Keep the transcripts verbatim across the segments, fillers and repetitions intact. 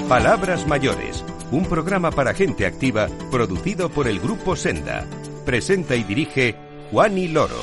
Palabras Mayores, un programa para gente activa producido por el Grupo Senda. Presenta y dirige Juani Loro.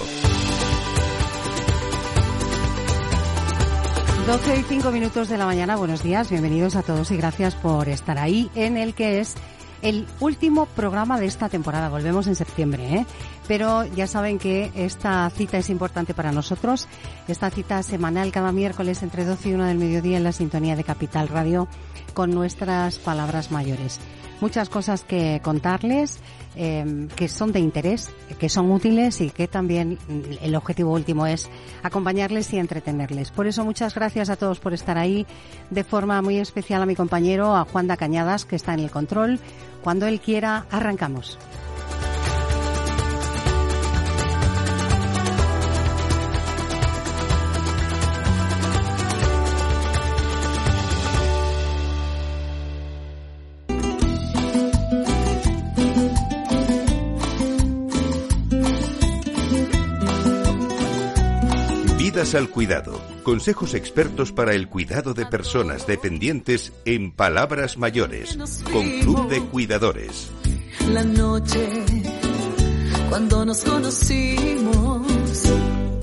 doce y cinco minutos de la mañana, buenos días, bienvenidos a todos y gracias por estar ahí en el que es el último programa de esta temporada. Volvemos en septiembre, ¿eh? Pero ya saben que esta cita es importante para nosotros. Esta cita semanal cada miércoles entre doce y una del mediodía en la sintonía de Capital Radio con nuestras palabras mayores. Muchas cosas que contarles, eh, que son de interés, que son útiles y que también el objetivo último es acompañarles y entretenerles. Por eso muchas gracias a todos por estar ahí, de forma muy especial a mi compañero, a Juan da Cañadas, que está en el control. Cuando él quiera, arrancamos. Vidas al cuidado. Consejos expertos para el cuidado de personas dependientes en Palabras Mayores, con Club de Cuidadores. La noche, cuando nos conocimos,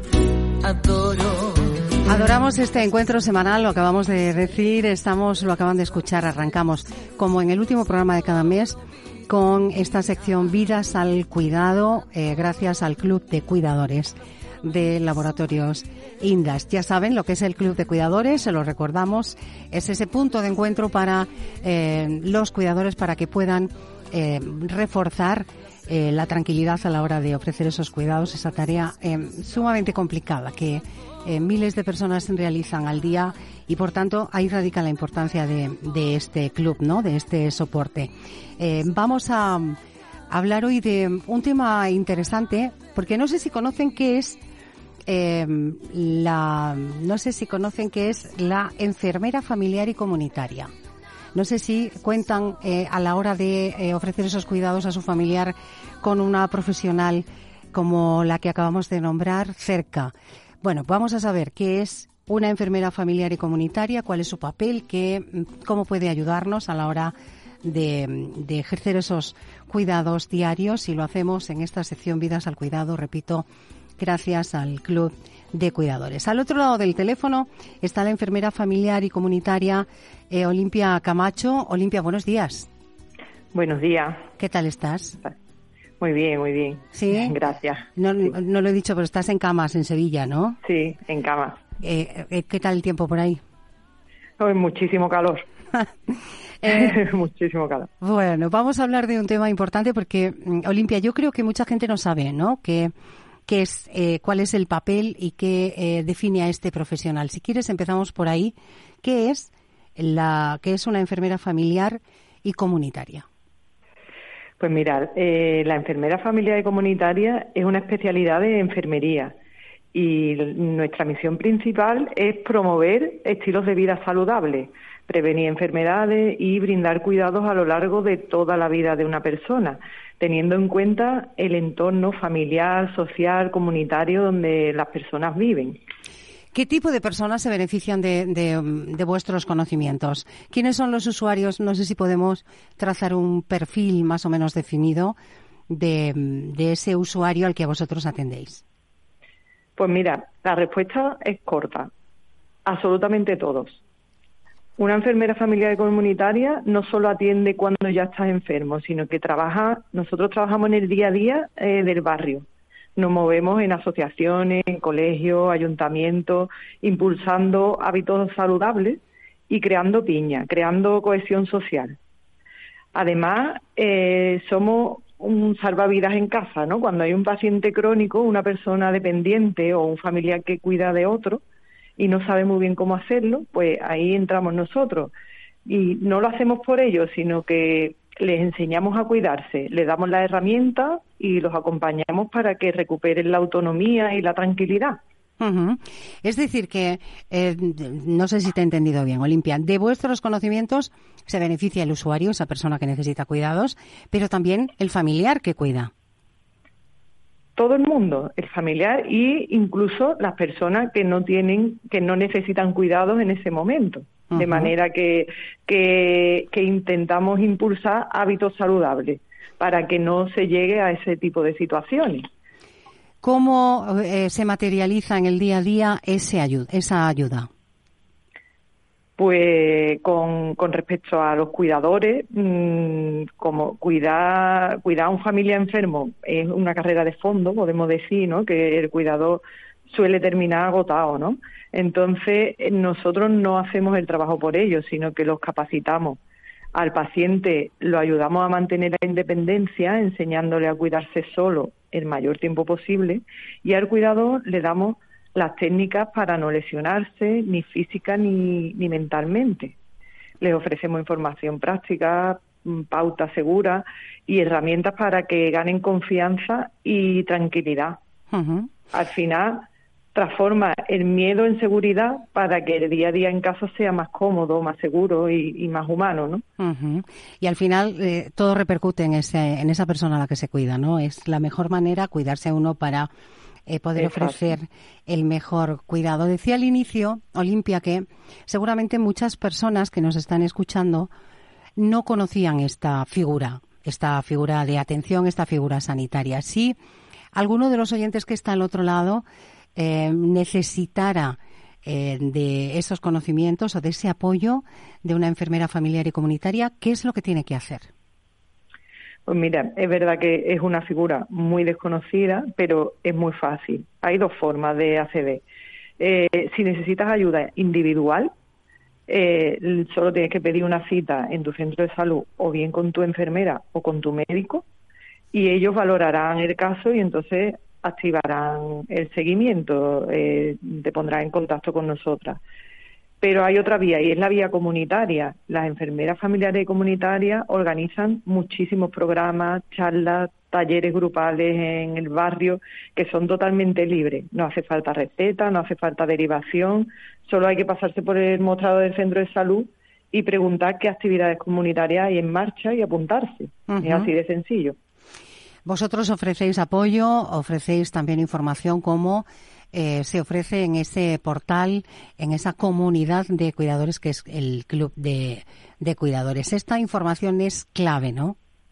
adoro. Adoramos este encuentro semanal, lo acabamos de decir, estamos, lo acaban de escuchar, arrancamos como en el último programa de cada mes con esta sección Vidas al Cuidado, eh, gracias al Club de Cuidadores de Laboratorios Indas. Ya saben lo que es el Club de Cuidadores, se lo recordamos, es ese punto de encuentro para eh, los cuidadores para que puedan eh, reforzar eh, la tranquilidad a la hora de ofrecer esos cuidados, esa tarea eh, sumamente complicada que eh, miles de personas realizan al día y por tanto ahí radica la importancia de, de este club, ¿no? De este soporte. Eh, vamos a hablar hoy de un tema interesante porque no sé si conocen qué es Eh, la, no sé si conocen qué es la enfermera familiar y comunitaria. No sé si cuentan eh, a la hora de eh, ofrecer esos cuidados a su familiar con una profesional como la que acabamos de nombrar cerca. Bueno, vamos a saber qué es una enfermera familiar y comunitaria, cuál es su papel, qué, cómo puede ayudarnos a la hora de, de ejercer esos cuidados diarios, y lo hacemos en esta sección Vidas al Cuidado, repito, gracias al Club de Cuidadores. Al otro lado del teléfono está la enfermera familiar y comunitaria eh, Olimpia Camacho. Olimpia, buenos días. Buenos días. ¿Qué tal estás? Muy bien, muy bien. ¿Sí? Gracias. No, sí. no lo he dicho, pero estás en Camas, en Sevilla, ¿no? Sí, en Camas. Eh, eh, ¿Qué tal el tiempo por ahí? Oh, muchísimo calor. eh, muchísimo calor. Bueno, vamos a hablar de un tema importante porque, Olimpia, yo creo que mucha gente no sabe, ¿no?, que qué es, eh, cuál es el papel y qué eh, define a este profesional. Si quieres, empezamos por ahí. ¿Qué es la, qué es una enfermera familiar y comunitaria? Pues mirad, eh, la enfermera familiar y comunitaria es una especialidad de enfermería y nuestra misión principal es promover estilos de vida saludables, prevenir enfermedades y brindar cuidados a lo largo de toda la vida de una persona, teniendo en cuenta el entorno familiar, social, comunitario donde las personas viven. ¿Qué tipo de personas se benefician de, de, de vuestros conocimientos? ¿Quiénes son los usuarios? No sé si podemos trazar un perfil más o menos definido de, de ese usuario al que vosotros atendéis. Pues mira, la respuesta es corta. Absolutamente todos. Una enfermera familiar y comunitaria no solo atiende cuando ya estás enfermo, sino que trabaja, nosotros trabajamos en el día a día eh, del barrio. Nos movemos en asociaciones, en colegios, ayuntamientos, impulsando hábitos saludables y creando piña, creando cohesión social. Además, eh, somos un salvavidas en casa, ¿no? Cuando hay un paciente crónico, una persona dependiente o un familiar que cuida de otro, y no sabe muy bien cómo hacerlo, pues ahí entramos nosotros. Y no lo hacemos por ellos, sino que les enseñamos a cuidarse, les damos las herramientas y los acompañamos para que recuperen la autonomía y la tranquilidad. Uh-huh. Es decir que, eh, no sé si te he entendido bien, Olimpia, de vuestros conocimientos se beneficia el usuario, esa persona que necesita cuidados, pero también el familiar que cuida. Todo el mundo, el familiar e incluso las personas que no tienen, que no necesitan cuidados en ese momento. Uh-huh. De manera que, que, que intentamos impulsar hábitos saludables para que no se llegue a ese tipo de situaciones. ¿Cómo eh, se materializa en el día a día ese ayuda, esa ayuda? Pues con, con respecto a los cuidadores, mmm, como cuidar, cuidar a un familiar enfermo es una carrera de fondo, podemos decir, ¿no? Que el cuidador suele terminar agotado, ¿no? Entonces, nosotros no hacemos el trabajo por ellos, sino que los capacitamos. Al paciente lo ayudamos a mantener la independencia, enseñándole a cuidarse solo el mayor tiempo posible, y al cuidador le damos las técnicas para no lesionarse, ni física ni, ni mentalmente. Les ofrecemos información práctica, pautas seguras y herramientas para que ganen confianza y tranquilidad. Uh-huh. Al final, transforma el miedo en seguridad para que el día a día en casa sea más cómodo, más seguro y, y más humano, ¿no? Uh-huh. Y al final eh, todo repercute en ese, en esa persona a la que se cuida, ¿no? Es la mejor manera cuidarse a uno para eh, poder Exacto. ofrecer el mejor cuidado. Decía al inicio, Olimpia, que seguramente muchas personas que nos están escuchando no conocían esta figura, esta figura de atención, esta figura sanitaria. Si alguno de los oyentes que está al otro lado Eh, necesitara eh, de esos conocimientos o de ese apoyo de una enfermera familiar y comunitaria, ¿qué es lo que tiene que hacer? Pues mira, es verdad que es una figura muy desconocida, pero es muy fácil. Hay dos formas de acceder. Eh, si necesitas ayuda individual, eh, solo tienes que pedir una cita en tu centro de salud o bien con tu enfermera o con tu médico, y ellos valorarán el caso y entonces activarán el seguimiento, eh, te pondrán en contacto con nosotras. Pero hay otra vía, y es la vía comunitaria. Las enfermeras familiares y comunitarias organizan muchísimos programas, charlas, talleres grupales en el barrio, que son totalmente libres. No hace falta receta, no hace falta derivación, solo hay que pasarse por el mostrador del centro de salud y preguntar qué actividades comunitarias hay en marcha y apuntarse. Uh-huh. Es así de sencillo. Vosotros ofrecéis apoyo, ofrecéis también información como eh, se ofrece en ese portal, en esa comunidad de cuidadores que es el Club de, de Cuidadores. Esta información es clave, ¿no?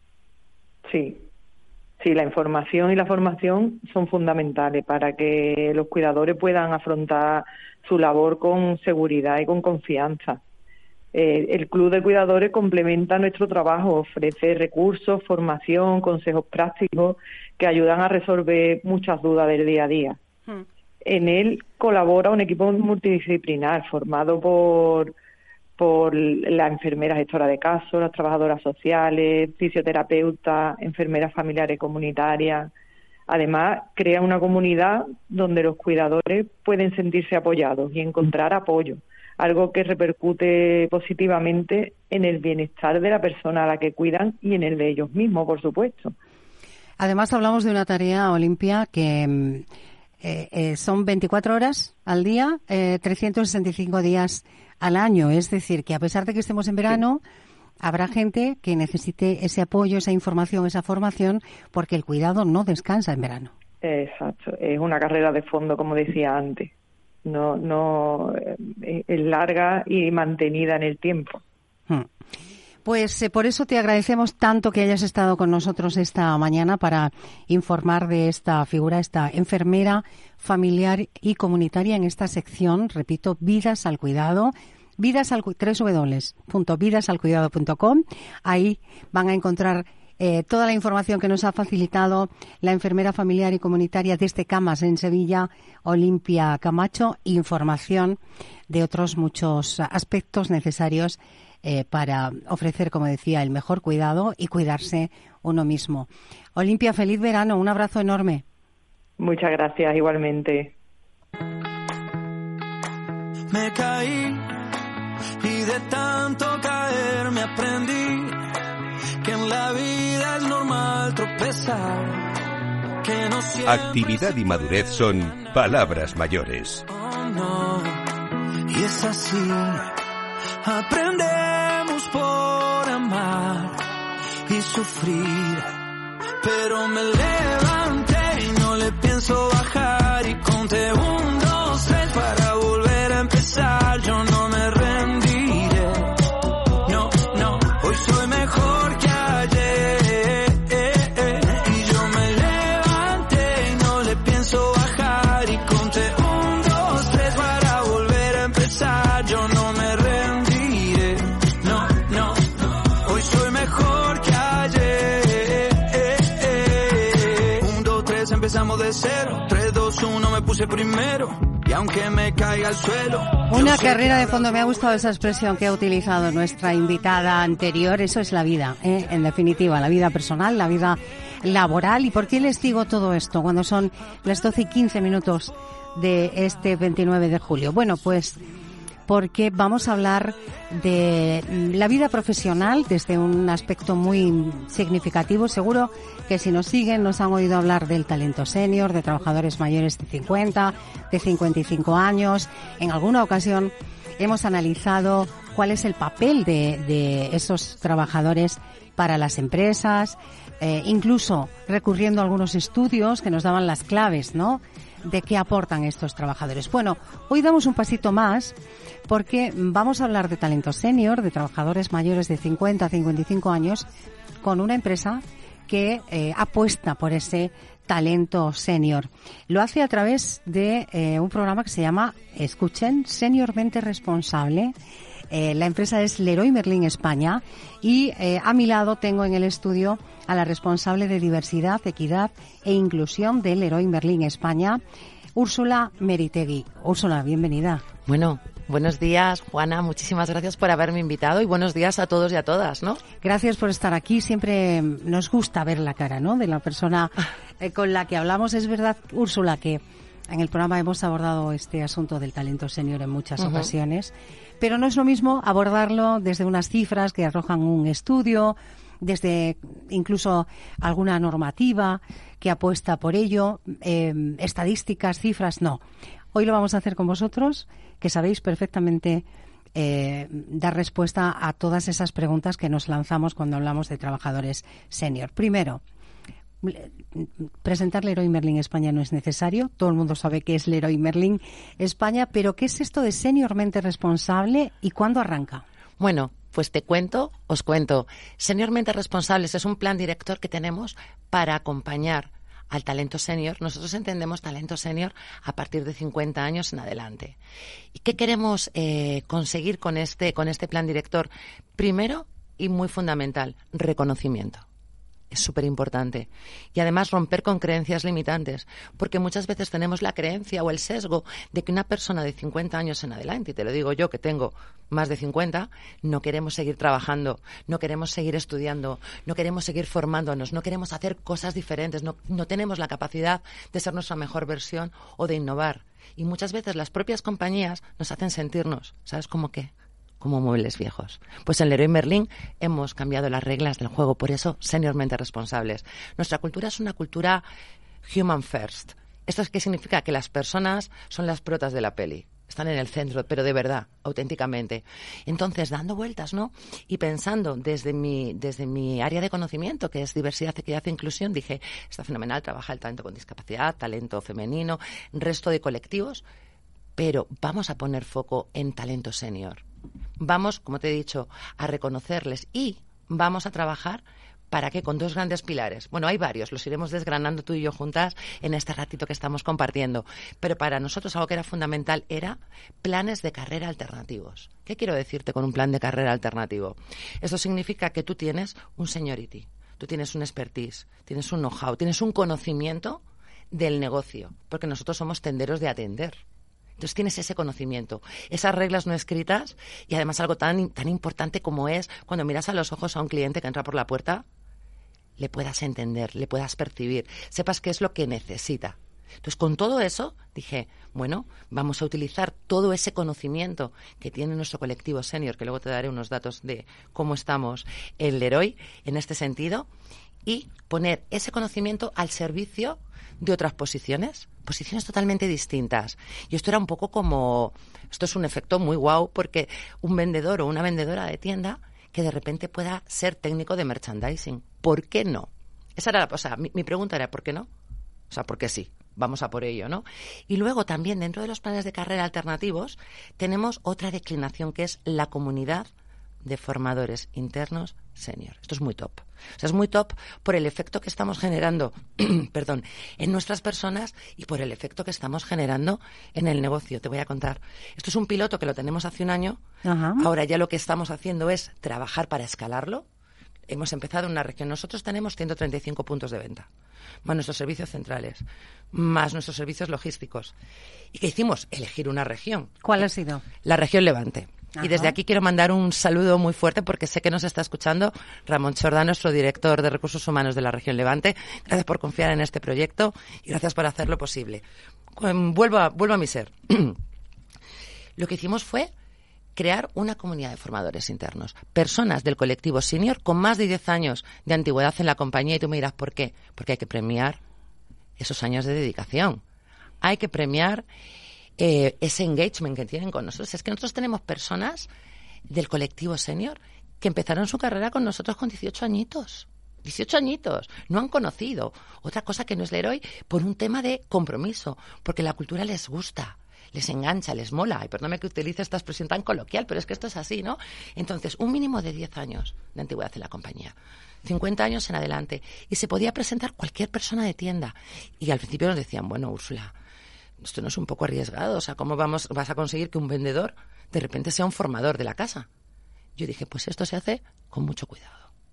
Sí, sí, la información y la formación son fundamentales para que los cuidadores puedan afrontar su labor con seguridad y con confianza. Eh, el Club de Cuidadores complementa nuestro trabajo, ofrece recursos, formación, consejos prácticos que ayudan a resolver muchas dudas del día a día. Hmm. En él colabora un equipo multidisciplinar formado por, por la enfermera gestora de casos, las trabajadoras sociales, fisioterapeutas, enfermeras familiares comunitarias. Además, crea una comunidad donde los cuidadores pueden sentirse apoyados y encontrar apoyo, algo que repercute positivamente en el bienestar de la persona a la que cuidan y en el de ellos mismos, por supuesto. Además, hablamos de una tarea, Olimpia, que eh, eh, son veinticuatro horas al día, eh, trescientos sesenta y cinco días al año. Es decir, que a pesar de que estemos en verano, sí, habrá gente que necesite ese apoyo, esa información, esa formación, porque el cuidado no descansa en verano. Exacto. Es una carrera de fondo, como decía antes. No, no es larga y mantenida en el tiempo. Pues eh, por eso te agradecemos tanto que hayas estado con nosotros esta mañana para informar de esta figura, esta enfermera familiar y comunitaria en esta sección, repito, Vidas al Cuidado, vidas al doble u doble u doble u punto vidas al cuidado punto com. Ahí van a encontrar Eh, toda la información que nos ha facilitado la enfermera familiar y comunitaria desde Camas en Sevilla, Olimpia Camacho, información de otros muchos aspectos necesarios eh, para ofrecer, como decía, el mejor cuidado y cuidarse uno mismo. Olimpia, feliz verano, un abrazo enorme. Muchas gracias, igualmente. Me caí y de tanto caer me aprendí que en la vida es normal tropezar, que no siempre... Actividad y madurez son palabras mayores. Oh, no. Y es así, aprendemos por amar y sufrir, pero me levanté y no le pienso bajar y conté un, dos, tres para volver a empezar. Yo no me rendí cero. Tres, dos, uno, me puse primero. Y aunque me caiga al suelo. Una carrera de fondo. Me ha gustado esa expresión que ha utilizado nuestra invitada anterior. Eso es la vida, ¿eh? En definitiva, la vida personal, la vida laboral. ¿Y por qué les digo todo esto cuando son las doce y quince minutos de este veintinueve de julio? Bueno, pues porque vamos a hablar de la vida profesional desde un aspecto muy significativo. Seguro que si nos siguen nos han oído hablar del talento senior, de trabajadores mayores de cincuenta, de cincuenta y cinco años. En alguna ocasión hemos analizado cuál es el papel de, de esos trabajadores para las empresas, eh, incluso recurriendo a algunos estudios que nos daban las claves, ¿no?, de qué aportan estos trabajadores. Bueno, hoy damos un pasito más porque vamos a hablar de talento senior, de trabajadores mayores de cincuenta a cincuenta y cinco años, con una empresa que eh, apuesta por ese talento senior. Lo hace a través de eh, un programa que se llama, escuchen, Seniormente Responsable. Eh, la empresa es Leroy Merlin España y eh, a mi lado tengo en el estudio a la responsable de diversidad, equidad e inclusión de Leroy Merlin España, Úrsula Meritegui. Úrsula, bienvenida. Bueno, buenos días, Juana. Muchísimas gracias por haberme invitado y buenos días a todos y a todas, ¿no? Gracias por estar aquí. Siempre nos gusta ver la cara, ¿no?, de la persona eh, con la que hablamos. Es verdad, Úrsula, que en el programa hemos abordado este asunto del talento senior en muchas uh-huh. ocasiones, pero no es lo mismo abordarlo desde unas cifras que arrojan un estudio, desde incluso alguna normativa que apuesta por ello, eh, estadísticas, cifras, no. Hoy lo vamos a hacer con vosotros, que sabéis perfectamente eh, dar respuesta a todas esas preguntas que nos lanzamos cuando hablamos de trabajadores senior. Primero, presentar Leroy Merlin España no es necesario, todo el mundo sabe qué es Leroy Merlin España, pero ¿qué es esto de Seniormente Responsable y cuándo arranca? Bueno, pues te cuento, os cuento. Seniormente Responsables es un plan director que tenemos para acompañar al talento senior. Nosotros entendemos talento senior a partir de cincuenta años en adelante. ¿Y qué queremos eh, conseguir con este, con este plan director? Primero, y muy fundamental, reconocimiento. Es súper importante. Y además romper con creencias limitantes, porque muchas veces tenemos la creencia o el sesgo de que una persona de cincuenta años en adelante, y te lo digo yo que tengo más de cincuenta, no queremos seguir trabajando, no queremos seguir estudiando, no queremos seguir formándonos, no queremos hacer cosas diferentes, no, no tenemos la capacidad de ser nuestra mejor versión o de innovar. Y muchas veces las propias compañías nos hacen sentirnos, ¿sabes cómo qué? Como muebles viejos. Pues en Leroy Merlin hemos cambiado las reglas del juego, por eso seniormente responsables. Nuestra cultura es una cultura human first. ¿Esto es qué significa? Que las personas son las protas de la peli. Están en el centro, pero de verdad, auténticamente. Entonces, dando vueltas, ¿no? Y pensando desde mi, desde mi área de conocimiento, que es diversidad, equidad e inclusión, dije, está fenomenal, trabaja el talento con discapacidad, talento femenino, resto de colectivos, pero vamos a poner foco en talento senior. Vamos, como te he dicho, a reconocerles y vamos a trabajar para que con dos grandes pilares. Bueno, hay varios, los iremos desgranando tú y yo juntas en este ratito que estamos compartiendo. Pero para nosotros algo que era fundamental era planes de carrera alternativos. ¿Qué quiero decirte con un plan de carrera alternativo? Eso significa que tú tienes un seniority, tú tienes un expertise, tienes un know-how, tienes un conocimiento del negocio, porque nosotros somos tenderos de atender. Entonces tienes ese conocimiento, esas reglas no escritas y además algo tan, tan importante como es cuando miras a los ojos a un cliente que entra por la puerta, le puedas entender, le puedas percibir, sepas qué es lo que necesita. Entonces con todo eso dije, bueno, vamos a utilizar todo ese conocimiento que tiene nuestro colectivo senior, que luego te daré unos datos de cómo estamos en Leroy en este sentido, y poner ese conocimiento al servicio de otras posiciones, posiciones totalmente distintas. Y esto era un poco como, esto es un efecto muy guau, porque un vendedor o una vendedora de tienda que de repente pueda ser técnico de merchandising. ¿Por qué no? Esa era la, o sea, mi, mi pregunta era, ¿por qué no? O sea, ¿por qué sí? Vamos a por ello, ¿no? Y luego también dentro de los planes de carrera alternativos tenemos otra declinación que es la comunidad de formadores internos senior. Esto es muy top. O sea, es muy top por el efecto que estamos generando, perdón, en nuestras personas y por el efecto que estamos generando en el negocio. Te voy a contar. Esto es un piloto que lo tenemos hace un año. Ajá. Ahora ya lo que estamos haciendo es trabajar para escalarlo. hemos empezado en una región. Nosotros tenemos ciento treinta y cinco puntos de venta, más nuestros servicios centrales, más nuestros servicios logísticos. ¿Y qué hicimos? Elegir una región. ¿Cuál ha sido? La región Levante. Ajá. Y desde aquí quiero mandar un saludo muy fuerte porque sé que nos está escuchando Ramón Chordá, nuestro director de Recursos Humanos de la región Levante. Gracias por confiar en este proyecto y gracias por hacerlo posible. Vuelvo a, vuelvo a mi ser. Lo que hicimos fue crear una comunidad de formadores internos, personas del colectivo senior con más de diez años de antigüedad en la compañía. Y tú me dirás, ¿por qué? Porque hay que premiar esos años de dedicación. Hay que premiar eh, ese engagement que tienen con nosotros. Es que nosotros tenemos personas del colectivo senior que empezaron su carrera con nosotros con dieciocho añitos. dieciocho añitos, no han conocido otra cosa que no es Leroy por un tema de compromiso, porque la cultura les gusta, les engancha, les mola. Y perdóname que utilice esta expresión tan coloquial, pero es que esto es así, ¿no? Entonces, un mínimo de diez años de antigüedad en la compañía, cincuenta años en adelante, y se podía presentar cualquier persona de tienda. Y al principio nos decían, bueno, Úrsula, esto no es un poco arriesgado, o sea, ¿cómo vamos, vas a conseguir que un vendedor de repente sea un formador de la casa? Yo dije, pues esto se hace con mucho cuidado.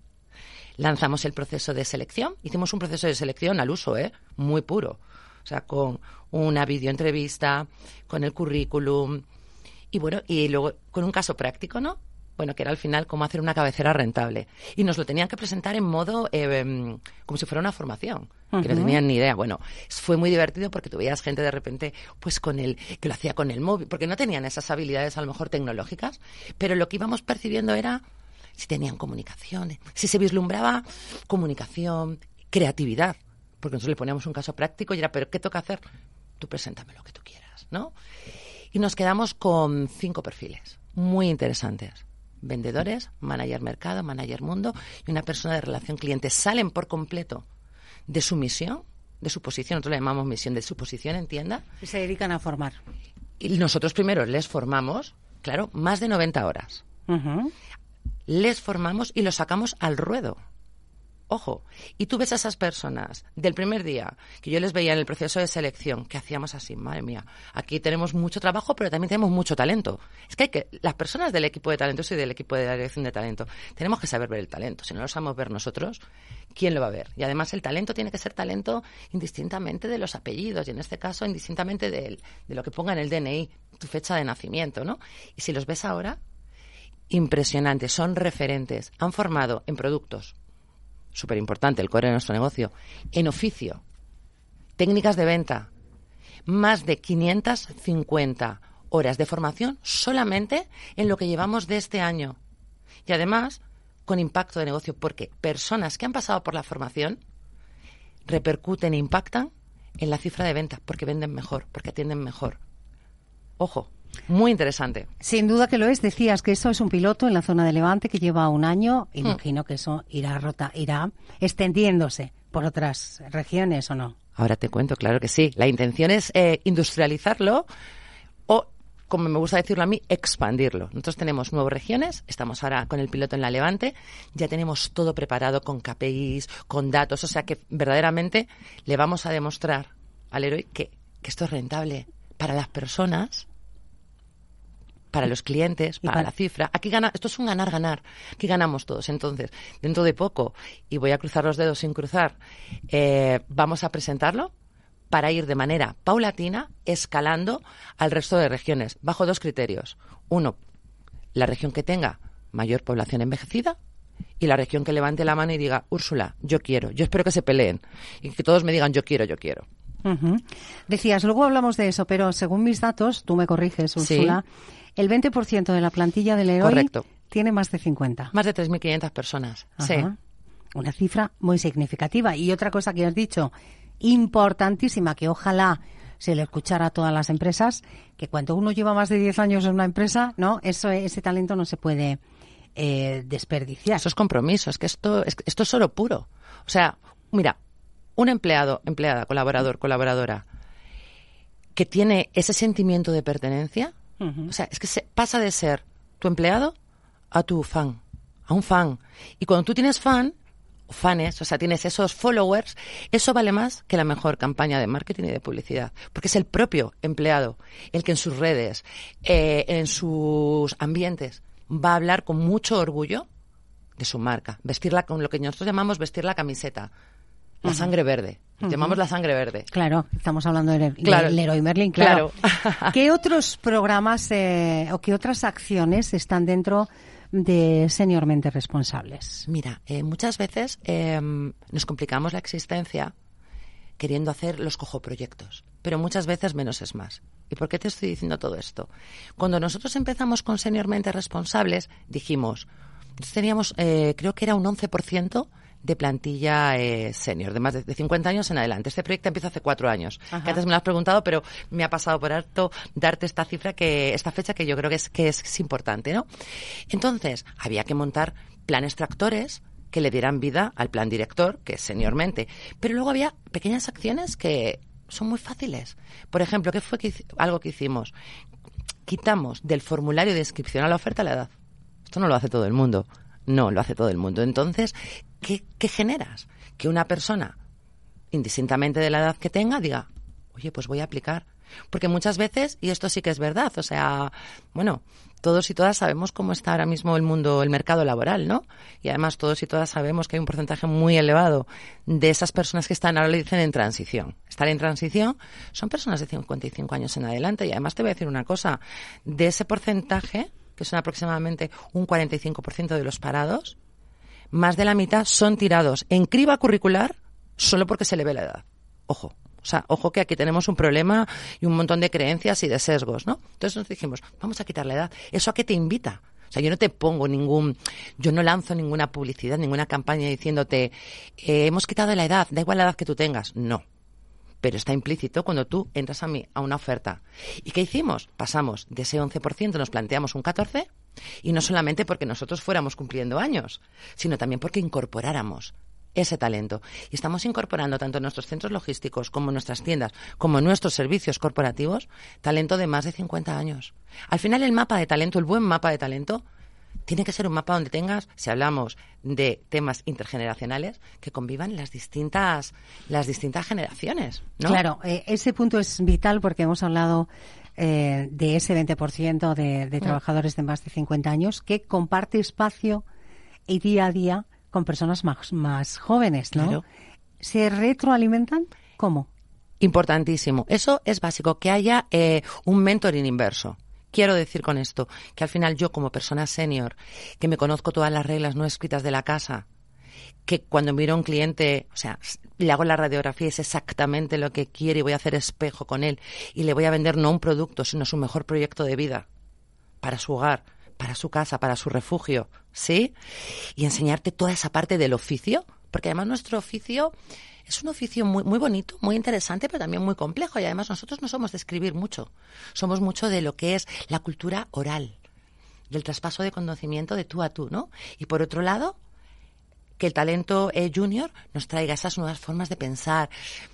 Lanzamos el proceso de selección, hicimos un proceso de selección al uso, ¿eh? Muy puro. O sea, con una videoentrevista, con el currículum y bueno, y luego con un caso práctico, ¿no? Bueno, que era al final cómo hacer una cabecera rentable. Y nos lo tenían que presentar en modo, eh, como si fuera una formación, uh-huh. que no tenían ni idea. Bueno, fue muy divertido porque tú veías gente de repente, pues con el, que lo hacía con el móvil, porque no tenían esas habilidades a lo mejor tecnológicas, pero lo que íbamos percibiendo era si tenían comunicación, si se vislumbraba comunicación, creatividad. Porque nosotros le poníamos un caso práctico y era, ¿pero qué toca hacer? Tú preséntame lo que tú quieras, ¿no? Y nos quedamos con cinco perfiles muy interesantes. Vendedores, manager mercado, manager mundo y una persona de relación cliente. Salen por completo de su misión, de su posición, nosotros le llamamos misión, de su posición en tienda. Y se dedican a formar. Y nosotros primero les formamos, claro, más de noventa horas. Uh-huh. Les formamos y los sacamos al ruedo. Ojo, y tú ves a esas personas del primer día, que yo les veía en el proceso de selección, que hacíamos así, madre mía, aquí tenemos mucho trabajo, pero también tenemos mucho talento. Es que hay que, las personas del equipo de talento y del equipo de la dirección de talento, tenemos que saber ver el talento. Si no lo sabemos ver nosotros, ¿quién lo va a ver? Y además el talento tiene que ser talento indistintamente de los apellidos, y en este caso indistintamente de, de lo que ponga en el D N I, tu fecha de nacimiento, ¿no? Y si los ves ahora, impresionantes, son referentes, han formado en productos, súper importante, el core de nuestro negocio, en oficio, técnicas de venta, más de quinientas cincuenta horas de formación solamente en lo que llevamos de este año. Y además, con impacto de negocio, porque personas que han pasado por la formación repercuten e impactan en la cifra de venta, porque venden mejor, porque atienden mejor. Ojo. Muy interesante. Sin duda que lo es. Decías que eso es un piloto en la zona de Levante que lleva un año. Imagino mm. que eso irá rota, irá extendiéndose por otras regiones, ¿o no? Ahora te cuento, claro que sí. La intención es eh, industrializarlo o, como me gusta decirlo a mí, expandirlo. Nosotros tenemos nuevas regiones, estamos ahora con el piloto en la Levante, ya tenemos todo preparado con K P Is, con datos, o sea que verdaderamente le vamos a demostrar al Leroy que, que esto es rentable para las personas, para los clientes, para, para la cifra. Aquí gana, esto es un ganar-ganar. Aquí ganamos todos. Entonces, dentro de poco, y voy a cruzar los dedos sin cruzar, eh, vamos a presentarlo para ir de manera paulatina escalando al resto de regiones, bajo dos criterios. Uno, la región que tenga mayor población envejecida y la región que levante la mano y diga, Úrsula, yo quiero. Yo espero que se peleen y que todos me digan, yo quiero, yo quiero. Uh-huh. Decías, luego hablamos de eso, pero según mis datos, tú me corriges, Úrsula, sí. El veinte por ciento de la plantilla de Leroy Correcto. Tiene más de cincuenta. Más de tres mil quinientas personas, Ajá. sí. Una cifra muy significativa. Y otra cosa que has dicho, importantísima, que ojalá se le escuchara a todas las empresas, que cuando uno lleva más de diez años en una empresa, no, eso, ese talento no se puede eh, desperdiciar. Eso es compromiso, es que esto, es, esto es oro puro. O sea, mira, un empleado, empleada, colaborador, colaboradora, que tiene ese sentimiento de pertenencia, uh-huh. o sea, es que se pasa de ser tu empleado a tu fan, a un fan. Y cuando tú tienes fan, fanes, o sea, tienes esos followers, eso vale más que la mejor campaña de marketing y de publicidad, porque es el propio empleado el que en sus redes, eh, en sus ambientes, va a hablar con mucho orgullo de su marca, vestirla con lo que nosotros llamamos vestir la camiseta, la uh-huh. sangre verde, uh-huh. llamamos la sangre verde. Claro, estamos hablando de claro. Leroy Merlin, claro. claro. ¿Qué otros programas eh, o qué otras acciones están dentro de Seniormente Responsables? Mira, eh, muchas veces eh, nos complicamos la existencia queriendo hacer los cojoproyectos, pero muchas veces menos es más. ¿Y por qué te estoy diciendo todo esto? Cuando nosotros empezamos con Seniormente Responsables, dijimos, teníamos, eh, creo que era un once por ciento de plantilla eh, senior, de más de, de cincuenta años en adelante. Este proyecto empieza hace cuatro años. Que antes me lo has preguntado, pero me ha pasado por alto darte esta cifra, que esta fecha que yo creo que es, que es, es importante, ¿no? Entonces, había que montar planes tractores que le dieran vida al plan director, que es Seniormente. Pero luego había pequeñas acciones que son muy fáciles. Por ejemplo, ¿qué fue que, algo que hicimos? Quitamos del formulario de inscripción a la oferta la edad. Esto no lo hace todo el mundo. No, lo hace todo el mundo. Entonces, ¿qué, qué generas? Que una persona, indistintamente de la edad que tenga, diga, oye, pues voy a aplicar. Porque muchas veces, y esto sí que es verdad, o sea, bueno, todos y todas sabemos cómo está ahora mismo el mundo, el mercado laboral, ¿no? Y además todos y todas sabemos que hay un porcentaje muy elevado de esas personas que están, ahora le dicen, en transición. Estar en transición son personas de cincuenta y cinco años en adelante. Y además te voy a decir una cosa, de ese porcentaje, que son aproximadamente un cuarenta y cinco por ciento de los parados, más de la mitad son tirados en criba curricular solo porque se le ve la edad. Ojo. O sea, ojo que aquí tenemos un problema y un montón de creencias y de sesgos, ¿no? Entonces nos dijimos, vamos a quitar la edad. ¿Eso a qué te invita? O sea, yo no te pongo ningún, yo no lanzo ninguna publicidad, ninguna campaña diciéndote, eh, hemos quitado la edad, da igual la edad que tú tengas. No. Pero está implícito cuando tú entras a mí a una oferta. ¿Y qué hicimos? Pasamos de ese once por ciento, nos planteamos un catorce por ciento, y no solamente porque nosotros fuéramos cumpliendo años, sino también porque incorporáramos ese talento. Y estamos incorporando tanto en nuestros centros logísticos como en nuestras tiendas, como en nuestros servicios corporativos, talento de más de cincuenta años. Al final el mapa de talento, el buen mapa de talento, tiene que ser un mapa donde tengas, si hablamos de temas intergeneracionales, que convivan las distintas las distintas generaciones, ¿no? Claro, eh, ese punto es vital porque hemos hablado eh, de ese veinte por ciento de, de trabajadores de más de cincuenta años que comparte espacio y día a día con personas más, más jóvenes, ¿no? Claro. ¿Se retroalimentan? ¿Cómo? Importantísimo. Eso es básico, que haya eh, un mentoring inverso. Quiero decir con esto que al final yo, como persona senior, que me conozco todas las reglas no escritas de la casa, que cuando miro a un cliente, o sea, le hago la radiografía, es exactamente lo que quiere y voy a hacer espejo con él y le voy a vender no un producto, sino su mejor proyecto de vida para su hogar, para su casa, para su refugio, ¿sí? Y enseñarte toda esa parte del oficio, porque además nuestro oficio es un oficio muy, muy bonito, muy interesante, pero también muy complejo. Y además nosotros no somos de escribir mucho, somos mucho de lo que es la cultura oral, del traspaso de conocimiento de tú a tú, ¿no? Y por otro lado, que el talento eh, junior nos traiga esas nuevas formas de pensar,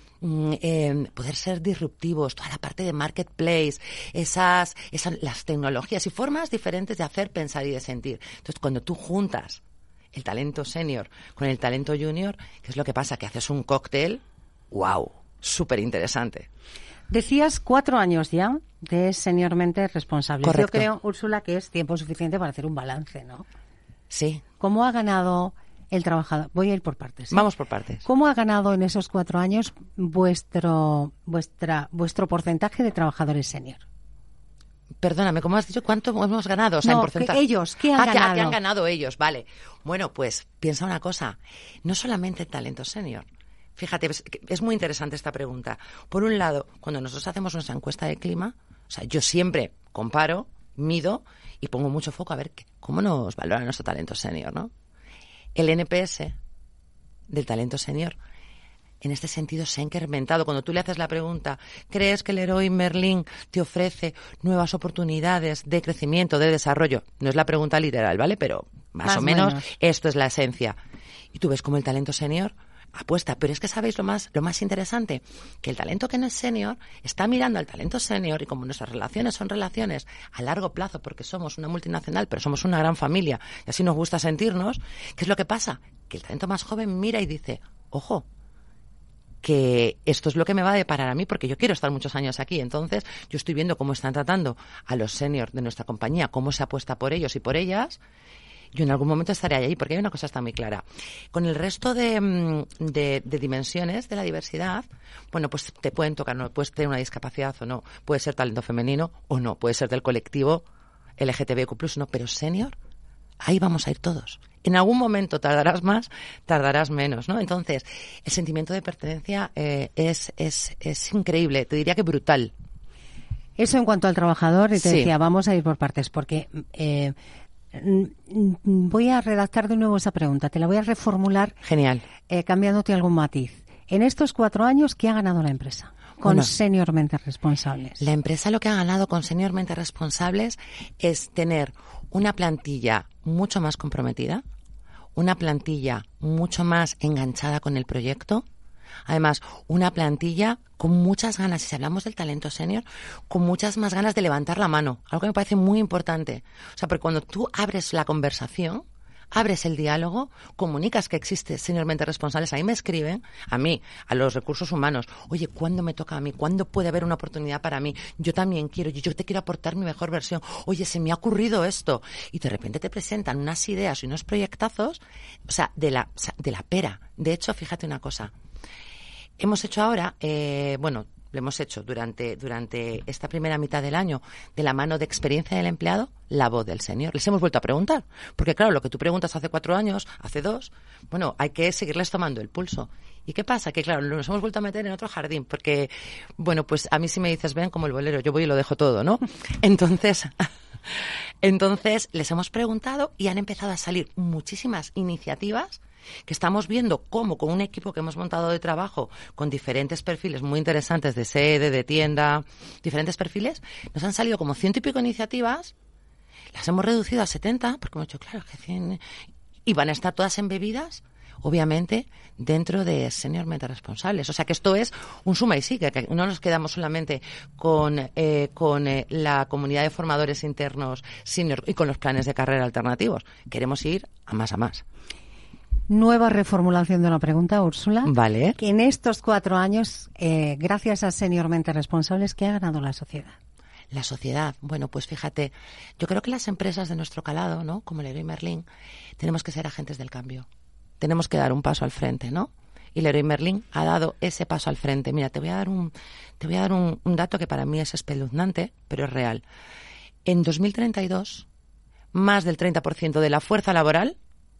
Eh, poder ser disruptivos, toda la parte de marketplace, esas, esas las tecnologías y formas diferentes de hacer, pensar y de sentir. Entonces, cuando tú juntas el talento senior con el talento junior, ¿qué es lo que pasa? Que haces un cóctel, wow, súper interesante. Decías cuatro años ya de Seniormente Responsables. Correcto. Yo creo, Úrsula, que es tiempo suficiente para hacer un balance, ¿no? Sí. ¿Cómo ha ganado el trabajador? Voy a ir por partes, ¿sí? Vamos por partes. ¿Cómo ha ganado en esos cuatro años vuestro vuestra vuestro porcentaje de trabajadores senior? Perdóname, ¿cómo has dicho? ¿Cuánto hemos ganado? O sea, no, en porcentaje. Que ellos, ¿qué han ah, ganado? Que, que han ganado ellos, vale. Bueno, pues piensa una cosa. No solamente el talento senior. Fíjate, es, es muy interesante esta pregunta. Por un lado, cuando nosotros hacemos nuestra encuesta de clima, o sea, yo siempre comparo, mido y pongo mucho foco a ver qué, cómo nos valora nuestro talento senior, ¿no? El N P S del talento senior, en este sentido, se ha incrementado. Cuando tú le haces la pregunta, ¿crees que Leroy Merlin te ofrece nuevas oportunidades de crecimiento, de desarrollo? No es la pregunta literal, ¿vale? Pero más, más o menos, menos esto es la esencia. Y tú ves cómo el talento senior apuesta. Pero es que, ¿sabéis lo más, lo más interesante? Que el talento que no es senior está mirando al talento senior, y como nuestras relaciones son relaciones a largo plazo, porque somos una multinacional, pero somos una gran familia, y así nos gusta sentirnos, ¿qué es lo que pasa? Que el talento más joven mira y dice, ojo, que esto es lo que me va a deparar a mí, porque yo quiero estar muchos años aquí. Entonces, yo estoy viendo cómo están tratando a los seniors de nuestra compañía, cómo se apuesta por ellos y por ellas, yo en algún momento estaré ahí, porque hay una cosa está muy clara. Con el resto de, de, de dimensiones de la diversidad, bueno, pues te pueden tocar, no puedes tener una discapacidad o no, puede ser talento femenino o no, puede ser del colectivo L G T B Q plus, no, pero senior, ahí vamos a ir todos. En algún momento tardarás más, tardarás menos, ¿no? Entonces, el sentimiento de pertenencia eh, es, es, es increíble, te diría que brutal. Eso en cuanto al trabajador, y te Sí. decía, vamos a ir por partes, porque eh, voy a redactar de nuevo esa pregunta, te la voy a reformular. Genial. Eh, cambiándote algún matiz. En estos cuatro años, ¿qué ha ganado la empresa con Bueno, seniormente responsables? La empresa lo que ha ganado con seniormente responsables es tener una plantilla mucho más comprometida, una plantilla mucho más enganchada con el proyecto, además una plantilla con muchas ganas, y si hablamos del talento senior, con muchas más ganas de levantar la mano, algo que me parece muy importante. O sea, porque cuando tú abres la conversación, abres el diálogo, comunicas que existe seniormente responsables. A mí me escriben, a mí, a los recursos humanos, oye, ¿cuándo me toca a mí? ¿Cuándo puede haber una oportunidad para mí? Yo también quiero, yo, yo te quiero aportar mi mejor versión. Oye, se me ha ocurrido esto. Y de repente te presentan unas ideas y unos proyectazos, o sea, de la, de la pera. De hecho, fíjate una cosa. Hemos hecho ahora, eh, bueno, lo hemos hecho durante, durante esta primera mitad del año, de la mano de experiencia del empleado, la voz del senior. Les hemos vuelto a preguntar. Porque claro, lo que tú preguntas hace cuatro años, hace dos, bueno, hay que seguirles tomando el pulso. ¿Y qué pasa? Que claro, nos hemos vuelto a meter en otro jardín. Porque, bueno, pues a mí si me dices, ven como el bolero, yo voy y lo dejo todo, ¿no? Entonces... Entonces, les hemos preguntado y han empezado a salir muchísimas iniciativas que estamos viendo cómo con un equipo que hemos montado de trabajo con diferentes perfiles muy interesantes de sede, de tienda, diferentes perfiles, nos han salido como ciento y pico iniciativas, las hemos reducido a setenta, porque hemos dicho, claro, que cien, y van a estar todas embebidas, obviamente, dentro de seniormente responsables. O sea que esto es un suma y sigue, que no nos quedamos solamente con, eh, con eh, la comunidad de formadores internos senior y con los planes de carrera alternativos. Queremos ir a más a más. Nueva reformulación de una pregunta, Úrsula. Vale. Que en estos cuatro años, eh, gracias a seniormente responsables, ¿qué ha ganado la sociedad? La sociedad, bueno, pues fíjate, yo creo que las empresas de nuestro calado, ¿no? Como Leroy Merlin, tenemos que ser agentes del cambio. Tenemos que dar un paso al frente, ¿no? Y Leroy Merlin ha dado ese paso al frente. Mira, te voy a dar un, te voy a dar un, un dato que para mí es espeluznante, pero es real. En dos mil treinta y dos, más del treinta por ciento de la fuerza laboral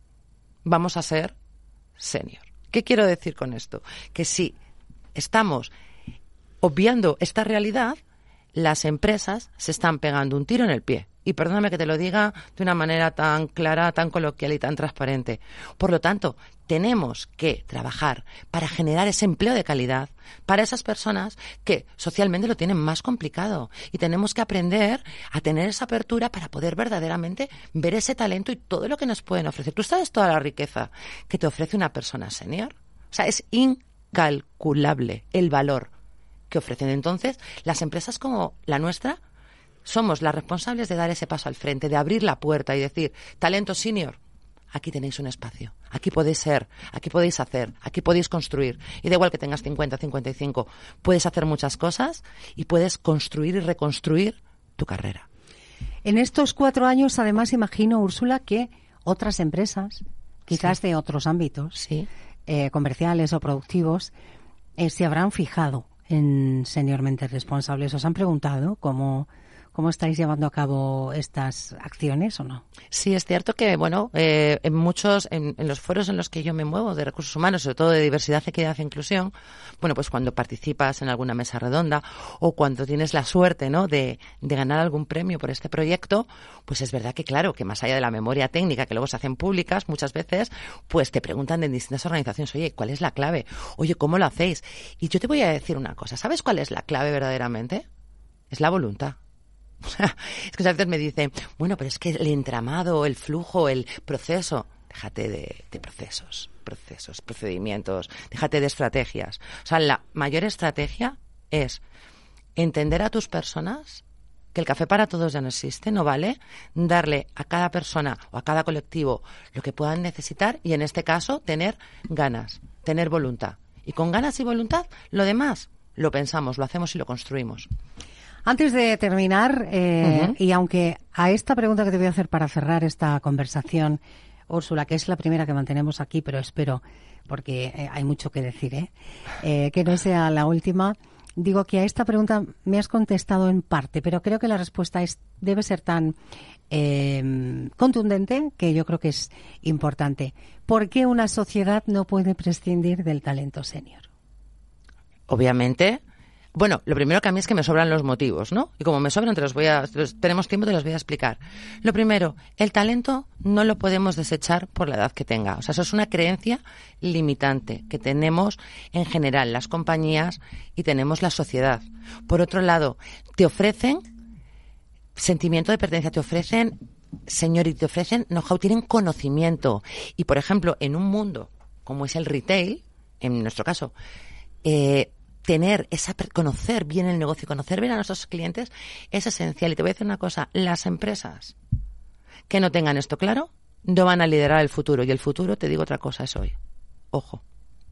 vamos a ser senior. ¿Qué quiero decir con esto? Que si estamos obviando esta realidad, las empresas se están pegando un tiro en el pie. Y perdóname que te lo diga de una manera tan clara, tan coloquial y tan transparente. Por lo tanto, tenemos que trabajar para generar ese empleo de calidad para esas personas que socialmente lo tienen más complicado. Y tenemos que aprender a tener esa apertura para poder verdaderamente ver ese talento y todo lo que nos pueden ofrecer. ¿Tú sabes toda la riqueza que te ofrece una persona senior? O sea, es incalculable el valor que ofrecen. Entonces, las empresas como la nuestra somos las responsables de dar ese paso al frente, de abrir la puerta y decir, talento senior, aquí tenéis un espacio, aquí podéis ser, aquí podéis hacer, aquí podéis construir. Y da igual que tengas cincuenta, cincuenta y cinco, puedes hacer muchas cosas y puedes construir y reconstruir tu carrera. En estos cuatro años, además, imagino, Úrsula, que otras empresas, quizás sí. de otros ámbitos, sí. eh, comerciales o productivos, eh, se habrán fijado en seniormente responsables. ¿Os han preguntado cómo... ¿Cómo estáis llevando a cabo estas acciones o no? Sí, es cierto que, bueno, eh, en muchos, en, en los foros en los que yo me muevo de recursos humanos, sobre todo de diversidad, equidad e inclusión, bueno, pues cuando participas en alguna mesa redonda o cuando tienes la suerte, ¿no?, de, de ganar algún premio por este proyecto, pues es verdad que, claro, que más allá de la memoria técnica que luego se hacen públicas, muchas veces, pues te preguntan en distintas organizaciones, oye, ¿cuál es la clave? Oye, ¿cómo lo hacéis? Y yo te voy a decir una cosa, ¿sabes cuál es la clave verdaderamente? Es la voluntad. O sea, es que a veces me dicen, bueno, pero es que el entramado, el flujo, el proceso, déjate de, de procesos, procesos, procedimientos, déjate de estrategias. O sea, la mayor estrategia es entender a tus personas que el café para todos ya no existe, no vale, darle a cada persona o a cada colectivo lo que puedan necesitar y en este caso tener ganas, tener voluntad. Y con ganas y voluntad, lo demás lo pensamos, lo hacemos y lo construimos. Antes de terminar, eh, Uh-huh. y aunque a esta pregunta que te voy a hacer para cerrar esta conversación, Úrsula, que es la primera que mantenemos aquí, pero espero, porque eh, hay mucho que decir, ¿eh? Eh, que no sea la última. Digo que a esta pregunta me has contestado en parte, pero creo que la respuesta es debe ser tan eh, contundente que yo creo que es importante. ¿Por qué una sociedad no puede prescindir del talento senior? Obviamente, bueno, lo primero que a mí es que me sobran los motivos, ¿no? Y como me sobran, te los voy a, tenemos tiempo, te los voy a explicar. Lo primero, el talento no lo podemos desechar por la edad que tenga. O sea, eso es una creencia limitante que tenemos en general las compañías y tenemos la sociedad. Por otro lado, te ofrecen sentimiento de pertenencia, te ofrecen, señor, y te ofrecen know-how, tienen conocimiento. Y, por ejemplo, en un mundo como es el retail, en nuestro caso, eh, tener esa, conocer bien el negocio, conocer bien a nuestros clientes es esencial. Y te voy a decir una cosa, las empresas que no tengan esto claro no van a liderar el futuro. Y el futuro, te digo otra cosa, es hoy. Ojo.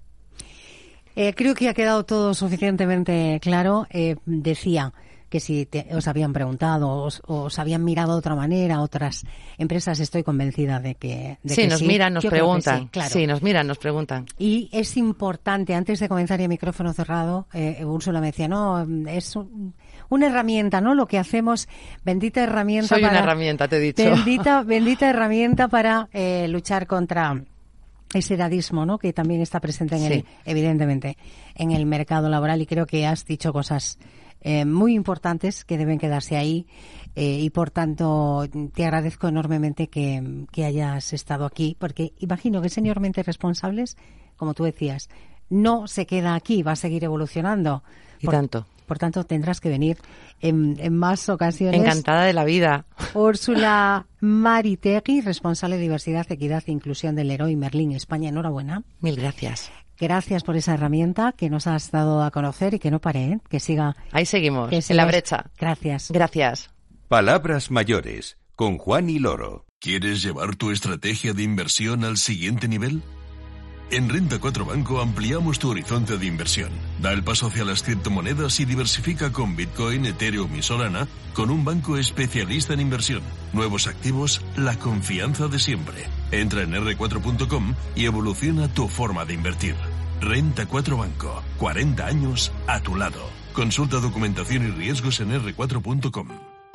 Eh, creo que ha quedado todo suficientemente claro. Eh, decía que si te, os habían preguntado, os, os habían mirado de otra manera, otras empresas, estoy convencida de que, de sí, que nos sí. miran, nos Yo creo que preguntan. sí, claro. Sí, nos miran, nos preguntan. Y es importante, antes de comenzar y el micrófono cerrado, eh, Úrsula me decía, no, es un, una herramienta, ¿no? Lo que hacemos, bendita herramienta Soy para... una herramienta, te he dicho. Bendita, bendita herramienta para eh, luchar contra ese edadismo, ¿no? Que también está presente, en Sí. el, evidentemente, en el mercado laboral. Y creo que has dicho cosas eh, muy importantes que deben quedarse ahí. Eh, y por tanto, te agradezco enormemente que, que hayas estado aquí, porque imagino que Seniormente Responsables, como tú decías, no se queda aquí, va a seguir evolucionando. Y por, tanto. Por tanto, tendrás que venir en, en más ocasiones. Encantada de la vida. Úrsula Maritegui, responsable de Diversidad, Equidad e Inclusión del Leroy Merlin España. Enhorabuena. Mil gracias. Gracias por esa herramienta que nos has dado a conocer y que no pare, ¿eh? Que siga. Ahí seguimos, que en sigas. la brecha. Gracias. Gracias. Palabras mayores, con Juan y Loro. ¿Quieres llevar tu estrategia de inversión al siguiente nivel? En Renta cuatro Banco ampliamos tu horizonte de inversión. Da el paso hacia las criptomonedas y diversifica con Bitcoin, Ethereum y Solana con un banco especialista en inversión. Nuevos activos, la confianza de siempre. Entra en erre cuatro punto com y evoluciona tu forma de invertir. Renta cuatro Banco. cuarenta años a tu lado. Consulta documentación y riesgos en erre cuatro punto com.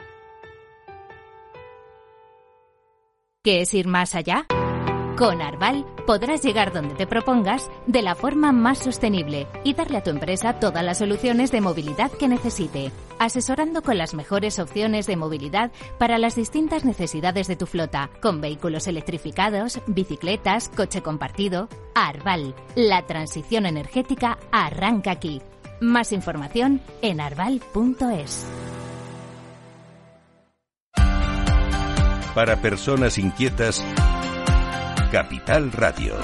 ¿Qué es ir más allá? Con Arval podrás llegar donde te propongas de la forma más sostenible y darle a tu empresa todas las soluciones de movilidad que necesite, asesorando con las mejores opciones de movilidad para las distintas necesidades de tu flota, con vehículos electrificados, bicicletas, coche compartido. Arval, la transición energética arranca aquí. Más información en arval punto es. Para personas inquietas, Capital Radio.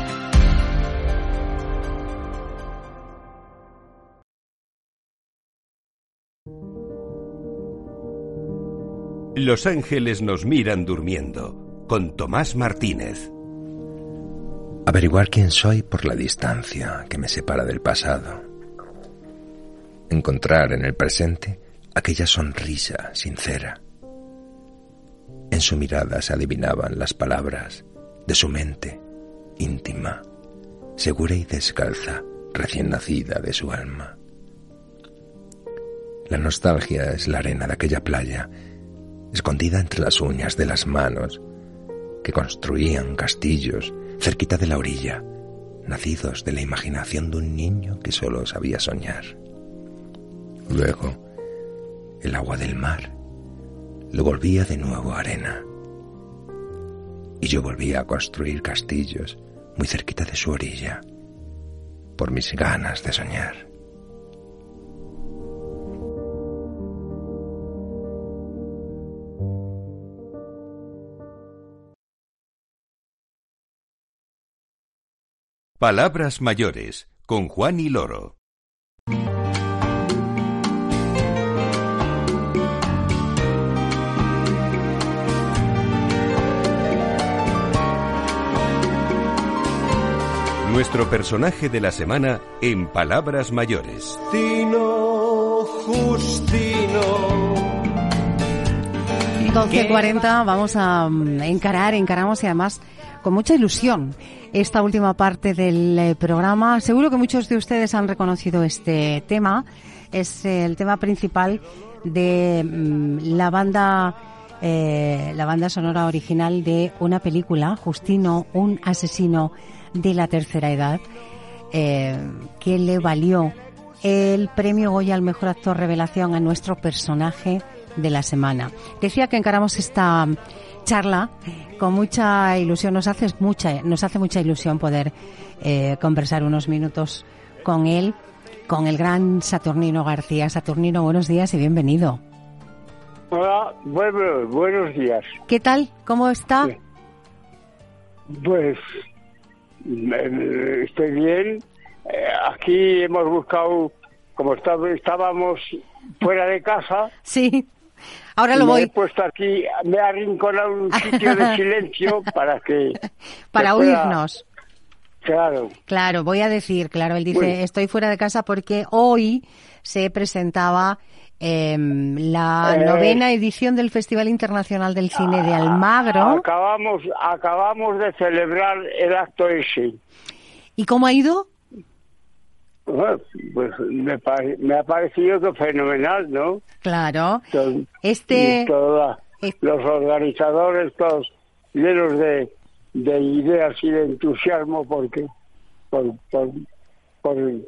Los ángeles nos miran durmiendo, con Tomás Martínez. Averiguar quién soy por la distancia que me separa del pasado. Encontrar en el presente aquella sonrisa sincera. En su mirada se adivinaban las palabras de su mente íntima, segura y descalza, recién nacida de su alma. La nostalgia es la arena de aquella playa, escondida entre las uñas de las manos, que construían castillos cerquita de la orilla, nacidos de la imaginación de un niño que solo sabía soñar. Luego, el agua del mar lo volvía de nuevo arena, y yo volvía a construir castillos muy cerquita de su orilla, por mis ganas de soñar. Palabras mayores, con Juan y Loro. Nuestro personaje de la semana en Palabras mayores. Destino Justino. doce cuarenta, vamos a encarar, encaramos y además con mucha ilusión esta última parte del eh, programa. Seguro que muchos de ustedes han reconocido este tema. Es eh, el tema principal de mm, la banda eh, la banda sonora original de una película, Justino, un asesino de la tercera edad, eh, que le valió el premio Goya al mejor actor revelación a nuestro personaje de la semana. Decía que encaramos esta charla con mucha ilusión. Nos hace mucha, nos hace mucha ilusión poder eh, conversar unos minutos con él, con el gran Saturnino García. Saturnino, buenos días y bienvenido. Hola, bueno, buenos días. ¿Qué tal? ¿Cómo está? Pues estoy bien. Aquí hemos buscado, como estábamos fuera de casa. Sí. Ahora lo me voy. he puesto aquí, me he arrinconado en un sitio de silencio para que... Para que pueda... oírnos. Claro. Claro, voy a decir, claro, él dice, Bueno. estoy fuera de casa porque hoy se presentaba eh, la Eh. novena edición del Festival Internacional del Cine de Almagro. Acabamos, acabamos de celebrar el acto ese. ¿Y cómo ha ido? Bueno, pues me, pare- me ha parecido que fenomenal, ¿no? Claro. Todo- Este... y toda- los organizadores todos llenos de, de ideas y de entusiasmo porque por, por, por el-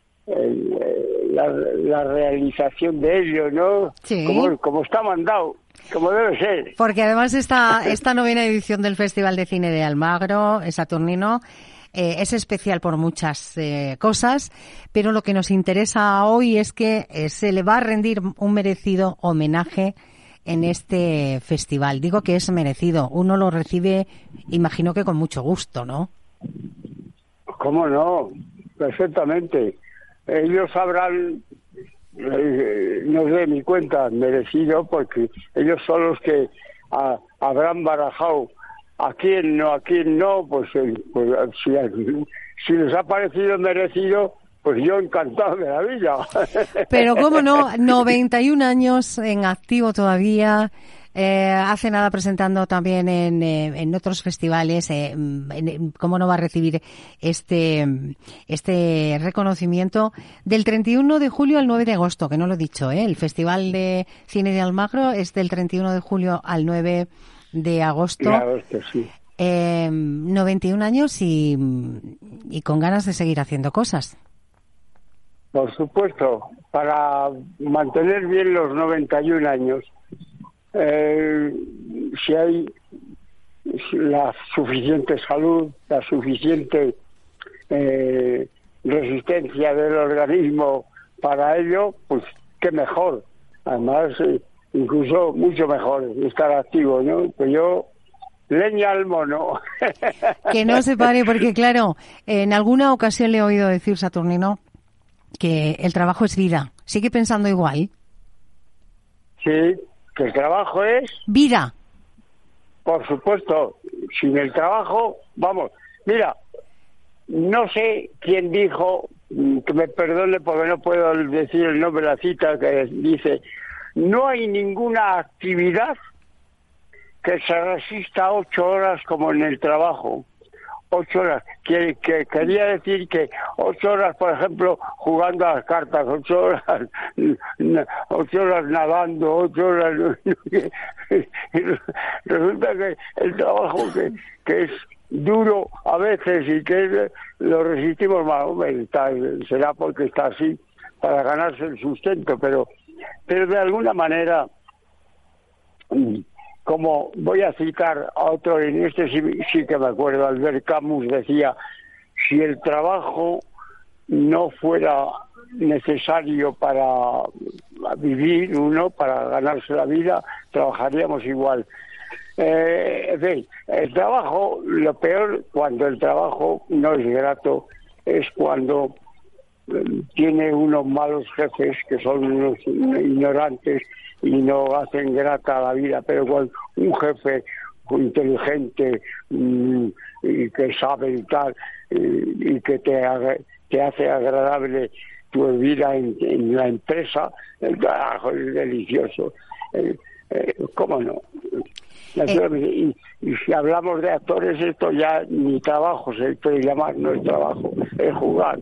el- la, la realización de ello, ¿no? Sí. Como, como está mandado, como debe ser. Porque además esta, esta novena edición del Festival de Cine de Almagro, Saturnino, eh, es especial por muchas eh, cosas, pero lo que nos interesa hoy es que eh, se le va a rendir un merecido homenaje en este festival. Digo que es merecido. Uno lo recibe, imagino que con mucho gusto, ¿no? ¿Cómo no? Perfectamente. Ellos habrán, eh, no sé, mi cuenta, merecido, porque ellos son los que a, habrán barajado a quién no, a quién no, pues, eh, pues si, si les ha parecido merecido, pues yo encantado de la vida. Pero cómo no, noventa y un años en activo todavía. Eh, hace nada presentando también en, eh, en otros festivales. Eh, en, en, ¿Cómo no va a recibir este este reconocimiento? Del treinta y uno de julio al nueve de agosto, que no lo he dicho, ¿eh? El Festival de Cine de Almagro es del treinta y uno de julio al nueve de agosto. Claro, esto sí. Eh, noventa y un años y, y con ganas de seguir haciendo cosas. Por supuesto, para mantener bien los noventa y un años, eh, si hay la suficiente salud, la suficiente eh, resistencia del organismo para ello, pues qué mejor. Además, eh, incluso mucho mejor estar activo, ¿no? Pues yo, leña al mono. Que no se pare, porque claro, en alguna ocasión le he oído decir, Saturnino, que el trabajo es vida. ¿Sigue pensando igual? Sí, que el trabajo es... Vida. Por supuesto, sin el trabajo, vamos, mira, no sé quién dijo, que me perdone porque no puedo decir el nombre de la cita, que dice, no hay ninguna actividad que se resista a ocho horas como en el trabajo. Ocho horas, que, que quería decir que ocho horas, por ejemplo, jugando a las cartas, ocho horas, ocho horas nadando, ocho horas... Resulta que el trabajo que, que es duro a veces y que lo resistimos más, hombre, está, será porque está así para ganarse el sustento, pero, pero de alguna manera... Como voy a citar a otro, en este sí, sí que me acuerdo, Albert Camus decía, si el trabajo no fuera necesario para vivir uno, para ganarse la vida, trabajaríamos igual. Eh, en fin, el trabajo, lo peor cuando el trabajo no es grato es cuando eh, tiene unos malos jefes que son unos ignorantes y no hacen grata a la vida, pero cuando un jefe inteligente mmm, y que sabe y tal y, y que te, te hace agradable tu vida en, en la empresa, el trabajo es delicioso. Eh, eh, ¿Cómo no? Eh. Y, y si hablamos de actores, esto ya ni trabajo se puede llamar, no es trabajo, es jugar.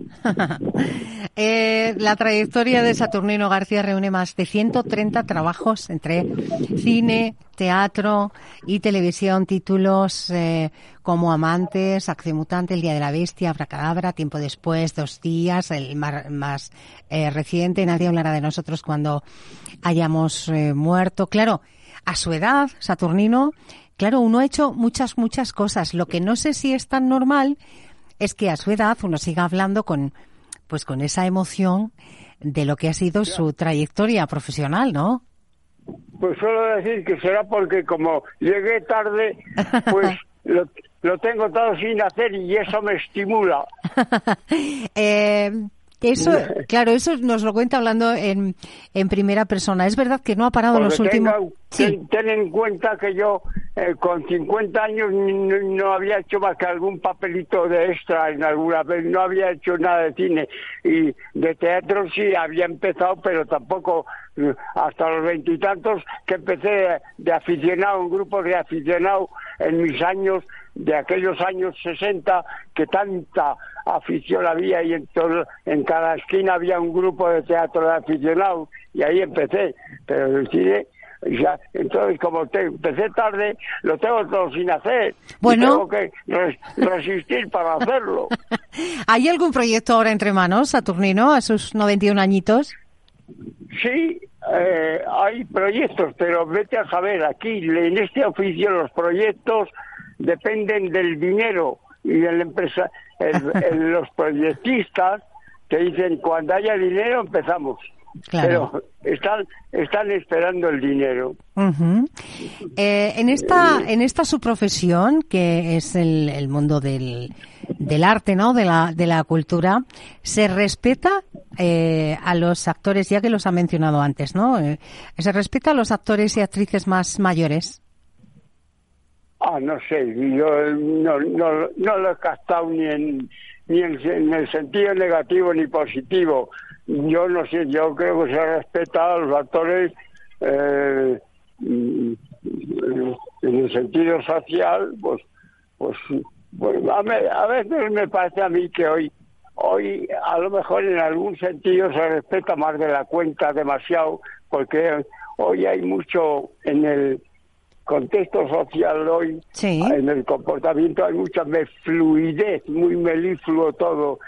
eh, la trayectoria de Saturnino García reúne más de ciento treinta trabajos entre cine, teatro y televisión, títulos eh, como Amantes, Acción Mutante, El Día de la Bestia, Abracadabra, Tiempo Después, Dos Días, el más, más eh, reciente, Nadie hablará de nosotros cuando hayamos eh, muerto. Claro, a su edad, Saturnino, claro, uno ha hecho muchas, muchas cosas. Lo que no sé si es tan normal es que a su edad uno siga hablando con, pues con esa emoción de lo que ha sido su trayectoria profesional, ¿no? Pues suelo decir que será porque como llegué tarde, pues lo, lo tengo todo sin hacer y eso me estimula. eh... Eso, claro, eso nos lo cuenta hablando en, en primera persona. Es verdad que no ha parado en los últimos... Tenga, sí. ten, ten en cuenta que yo eh, con cincuenta años no, no había hecho más que algún papelito de extra en alguna vez, no había hecho nada de cine. Y de teatro sí había empezado, pero tampoco hasta los veintitantos, que empecé de, de aficionado, un grupo de aficionados en mis años, de aquellos años sesenta, que tanta afición había y en, todo, en cada esquina había un grupo de teatro de aficionados y ahí empecé, pero el cine ya, entonces como te, empecé tarde, lo tengo todo sin hacer. Bueno, y tengo que res, resistir para hacerlo. ¿Hay algún proyecto ahora entre manos, Saturnino, a sus noventa y un añitos? Sí, eh, hay proyectos, pero vete a saber, aquí en este oficio los proyectos dependen del dinero y de la empresa. El, el, los proyectistas te dicen cuando haya dinero empezamos, claro. Pero están están esperando el dinero. Uh-huh. Eh, en esta en esta su profesión, que es el, el mundo del del arte, ¿no? De la de la cultura, se respeta eh, a los actores, ya que los ha mencionado antes, ¿no? Eh, se respeta a los actores y actrices más mayores. Ah, no sé, yo no, no, no lo he captado ni en ni en, en el sentido negativo ni positivo. Yo no sé, yo creo que se respeta a los actores eh, en el sentido social, pues, pues, pues a, me, a veces me parece a mí que hoy, hoy a lo mejor en algún sentido se respeta más de la cuenta demasiado, porque hoy hay mucho en el contexto social hoy, sí. En el comportamiento hay mucha fluidez, muy melifluo todo.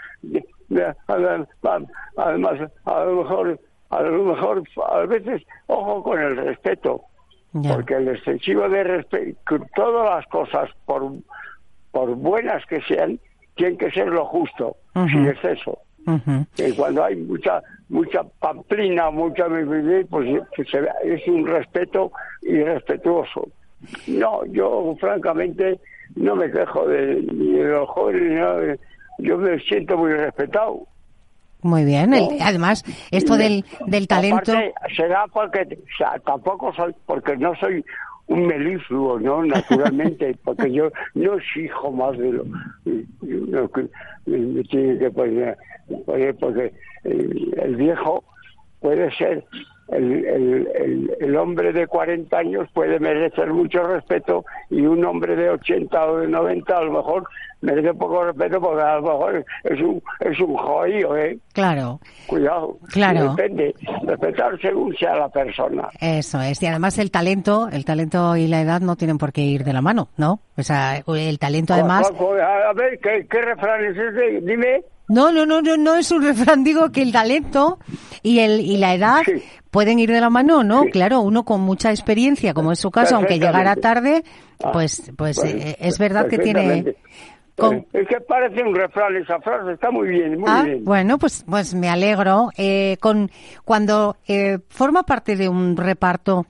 Además, a lo mejor, a lo mejor, a veces, ojo con el respeto, yeah. Porque el excesivo de respeto, todas las cosas, por, por buenas que sean, tienen que ser lo justo, uh-huh. Sin exceso. Uh-huh. Y cuando hay mucha mucha pamplina, mucha pues es un respeto irrespetuoso. No, yo francamente no me quejo de, ni de los jóvenes, no, yo me siento muy respetado. Muy bien, el, además esto del, del talento... Aparte, será porque, o sea, tampoco soy, porque no soy un melifluo, ¿no? Naturalmente, porque yo no exijo más de lo no, que me tiene que poner, poner porque el, el viejo puede ser, el, el, el, el hombre de cuarenta años puede merecer mucho respeto y un hombre de ochenta o de noventa a lo mejor merece poco respeto porque a lo mejor es un es un jodido, ¿eh? Claro. Cuidado. Claro. Depende. Respetar según sea la persona. Eso es. Y además el talento, el talento y la edad no tienen por qué ir de la mano, ¿no? O sea, el talento además... A ver, ¿qué, qué refrán es ese? Dime. No, no, no, no, no es un refrán, digo que el talento y el y la edad sí. Pueden ir de la mano, ¿no? Sí. Claro, uno con mucha experiencia, como es su caso, aunque llegara tarde, pues pues bueno, eh, es verdad que tiene... Con... Es que parece un refrán esa frase, está muy bien, muy ah, bien. Bueno, pues pues me alegro. Eh, con Cuando eh, forma parte de un reparto,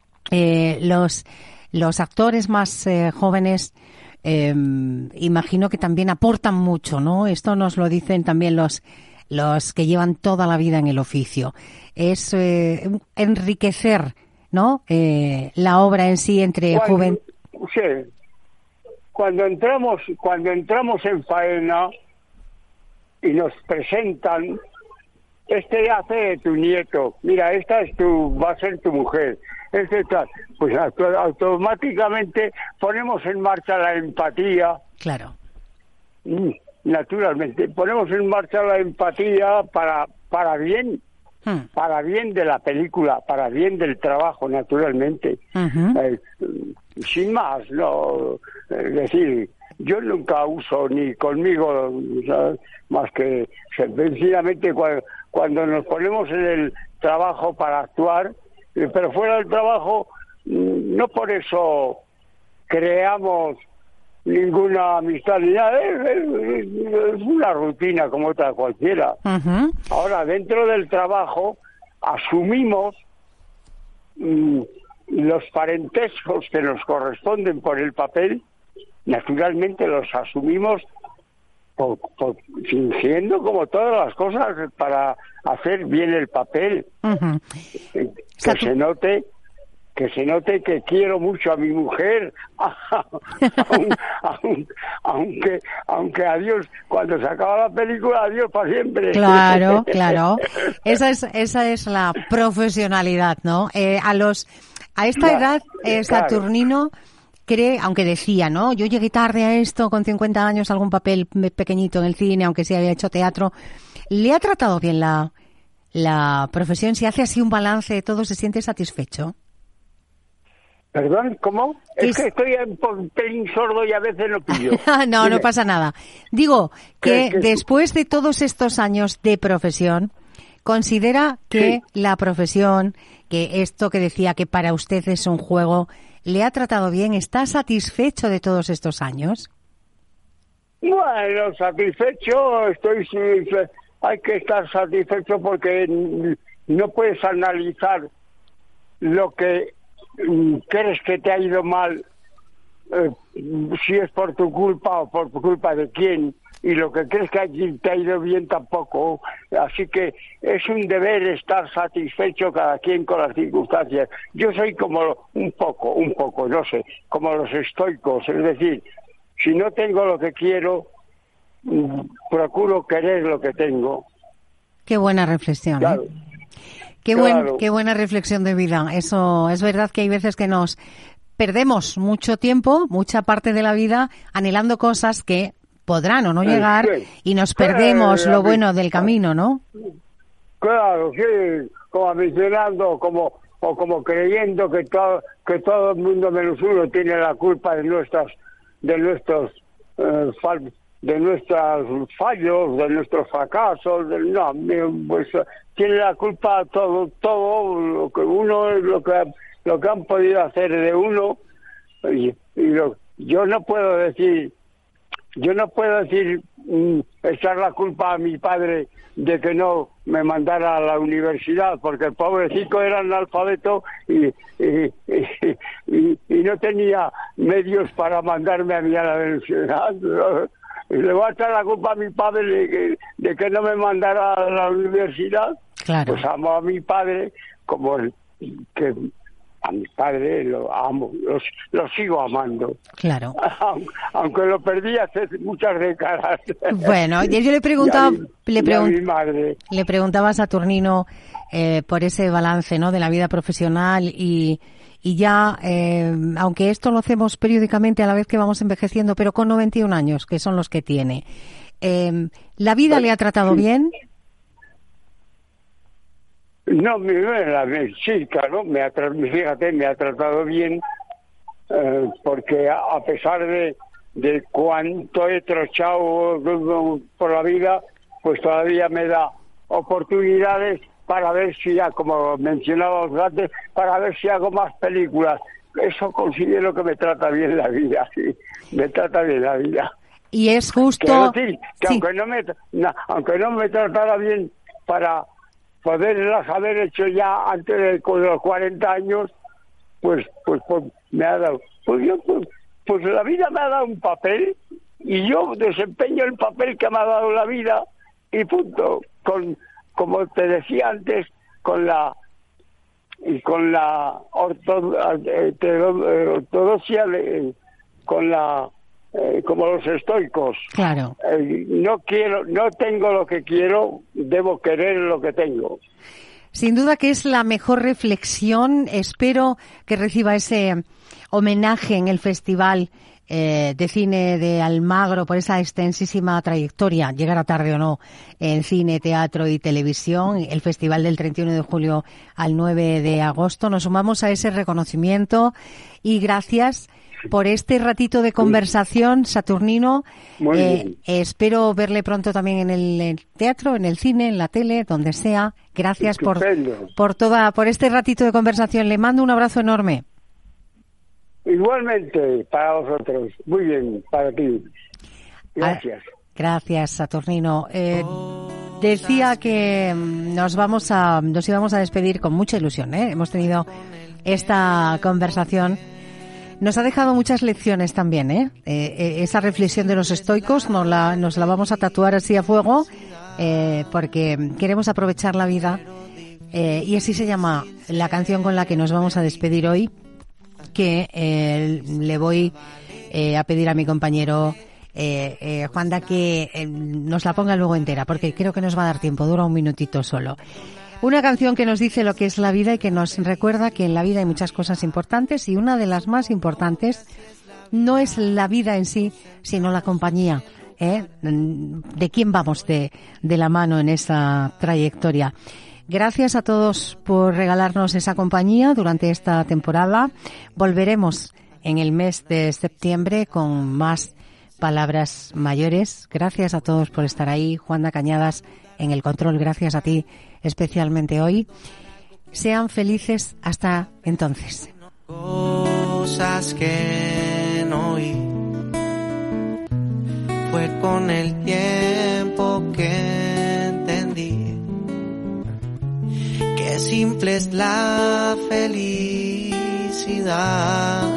eh, los, los actores más eh, jóvenes... Eh, imagino que también aportan mucho, ¿no? Esto nos lo dicen también los los que llevan toda la vida en el oficio. Es eh, enriquecer, ¿no? Eh, la obra en sí entre joven. Sí. Cuando entramos, cuando entramos en faena y nos presentan, este hace de tu nieto, mira, esta es tu, va a ser tu mujer, este tal, pues automáticamente ponemos en marcha la empatía. Claro. Naturalmente, ponemos en marcha la empatía para, para bien, hmm. para bien de la película, para bien del trabajo, naturalmente. Uh-huh. Eh, sin más, no, es decir, yo nunca uso ni conmigo, ¿sabes? Más que sencillamente cuando, cuando nos ponemos en el trabajo para actuar, pero fuera del trabajo, no por eso creamos ninguna amistad ni nada, es, es, es una rutina como otra cualquiera. Uh-huh. Ahora, dentro del trabajo, asumimos mmm, los parentescos que nos corresponden por el papel, naturalmente los asumimos por, por, fingiendo como todas las cosas para hacer bien el papel. Uh-huh. Que, que se note que se note que quiero mucho a mi mujer, aunque, aunque, aunque adiós, cuando se acaba la película, adiós para siempre. Claro, claro. Esa es, esa es la profesionalidad, ¿no? Eh, a los, a esta Ya, edad, eh, Saturnino cree, aunque decía, ¿no? Yo llegué tarde a esto, con cincuenta años, algún papel pequeñito en el cine, aunque sí había hecho teatro. ¿Le ha tratado bien la, la profesión? Si hace así un balance de todo, ¿se siente satisfecho? Perdón, ¿cómo? Es, es que estoy un pelín sordo y a veces no pillo. no, Dime. No pasa nada. Digo que ¿Qué, qué? después de todos estos años de profesión, ¿considera que Sí. la profesión, que esto que decía que para usted es un juego, le ha tratado bien? ¿Está satisfecho de todos estos años? Bueno, satisfecho, estoy... Hay que estar satisfecho porque no puedes analizar lo que crees que te ha ido mal, eh, si es por tu culpa o por culpa de quién, y lo que crees que te ha ido bien tampoco. Así que es un deber estar satisfecho cada quien con las circunstancias. Yo soy como un poco, un poco, no sé, como los estoicos, es decir, si no tengo lo que quiero, procuro querer lo que tengo. Qué buena reflexión, Claro. ¿eh? Qué, Claro. buen, qué buena reflexión de vida. Eso es verdad que hay veces que nos perdemos mucho tiempo, mucha parte de la vida, anhelando cosas que podrán o no llegar Sí. y nos perdemos Sí, lo bueno del camino, ¿no? Claro, sí, como mencionando, como o como creyendo que todo que todo el mundo menos uno tiene la culpa de nuestras de nuestros eh, fal, de nuestros fallos, de nuestros fracasos, de, no, pues tiene la culpa todo todo lo que uno lo que lo que han podido hacer de uno y, y lo, yo no puedo decir yo no puedo decir mm, echar la culpa a mi padre de que no me mandara a la universidad, porque el pobrecito era analfabeto y, y, y, y, y no tenía medios para mandarme a mí a la universidad. Y le voy a echar la culpa a mi padre de que, de que no me mandara a la universidad. Claro. Pues amo a mi padre como el, que a mi padre lo amo, lo, lo sigo amando. Claro. Aunque lo perdí hace muchas décadas. Bueno, yo le preguntaba, mi, le, pregun mi madre. le preguntaba a Saturnino eh, por ese balance, ¿no?, de la vida profesional y, y ya, eh, aunque esto lo hacemos periódicamente a la vez que vamos envejeciendo, pero con noventa y un años, que son los que tiene, eh, ¿la vida pues, le ha tratado sí. bien? No, mi, mi, sí, claro, me ha, fíjate, me ha tratado bien, eh, porque a, a pesar de, de cuánto he trochado por la vida, pues todavía me da oportunidades para ver si, ya, como mencionábamos antes, para ver si hago más películas. Eso considero que me trata bien la vida, sí, me trata bien la vida. Y es justo... Quiero decir, que sí. aunque, no me, no, aunque no me tratara bien para... poderlas haber hecho ya antes de los cuarenta años, pues pues, pues me ha dado, pues, yo, pues, pues la vida me ha dado un papel y yo desempeño el papel que me ha dado la vida y punto. Con, como te decía antes, con la y con la ortodoxia, con la eh, como los estoicos. Claro. Eh, no quiero, no tengo lo que quiero, debo querer lo que tengo. Sin duda que es la mejor reflexión. Espero que reciba ese homenaje en el Festival eh, de Cine de Almagro por esa extensísima trayectoria, llegara tarde o no, en cine, teatro y televisión. El Festival del treinta y uno de julio al nueve de agosto. Nos sumamos a ese reconocimiento y gracias por este ratito de conversación, Saturnino. Muy eh, bien. Espero verle pronto también en el, el teatro, en el cine, en la tele, donde sea. Gracias por, por toda, por este ratito de conversación. Le mando un abrazo enorme. Igualmente, para vosotros. Muy bien, para ti. Gracias. Ah, gracias, Saturnino. Eh, decía que nos vamos a, nos íbamos a despedir con mucha ilusión, ¿eh? Hemos tenido esta conversación. Nos ha dejado muchas lecciones también, ¿eh? Eh, esa reflexión de los estoicos nos la, nos la vamos a tatuar así a fuego, eh, porque queremos aprovechar la vida, eh, y así se llama la canción con la que nos vamos a despedir hoy, que eh, le voy eh, a pedir a mi compañero eh, eh, Juanda que eh, nos la ponga luego entera, porque creo que nos va a dar tiempo, dura un minutito solo. Una canción que nos dice lo que es la vida y que nos recuerda que en la vida hay muchas cosas importantes, y una de las más importantes no es la vida en sí, sino la compañía, ¿eh? De quién vamos de, de la mano en esa trayectoria. Gracias a todos por regalarnos esa compañía durante esta temporada. Volveremos en el mes de septiembre con más palabras mayores. Gracias a todos por estar ahí. Juanda Cañadas en el control, gracias a ti especialmente hoy. Sean felices hasta entonces. Cosas que no oí, fue con el tiempo que entendí que simple es la felicidad,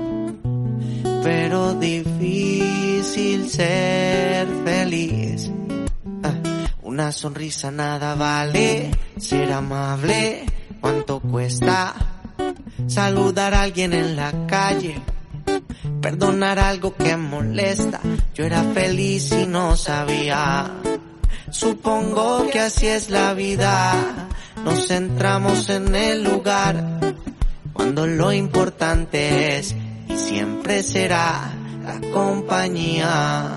pero difícil ser feliz. Una sonrisa nada vale, ser amable, ¿cuánto cuesta? Saludar a alguien en la calle, perdonar algo que molesta. Yo era feliz y no sabía. Supongo que así es la vida. Nos centramos en el lugar, cuando lo importante es y siempre será la compañía.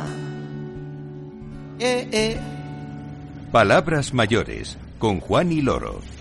Eh, eh. Palabras mayores, con Juan y Loro.